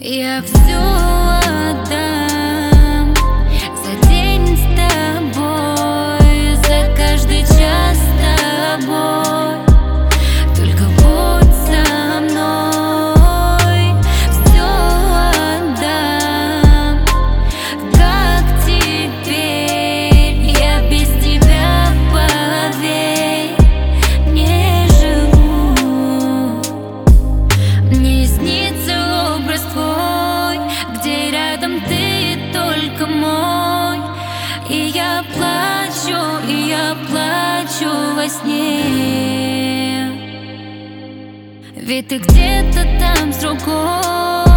Я все отдам за день с тобой, за каждый час с тобой. Только будь со мной, все отдам. Как теперь я без тебя, поверь, не живу. Мне снится образ твой, где рядом ты только мой. И я плачу во сне, ведь ты где-то там с другой.